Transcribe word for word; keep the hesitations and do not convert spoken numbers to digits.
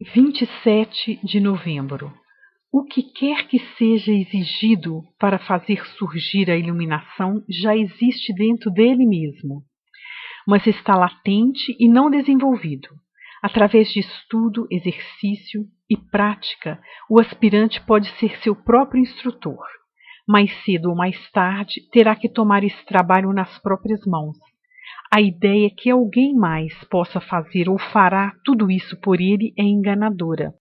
vinte e sete de novembro. O que quer que seja exigido para fazer surgir a iluminação já existe dentro dele mesmo, mas está latente e não desenvolvido. Através de estudo, exercício e prática, o aspirante pode ser seu próprio instrutor. Mais cedo ou mais tarde, terá que tomar esse trabalho nas próprias mãos. A ideia que alguém mais possa fazer ou fará tudo isso por ele é enganadora.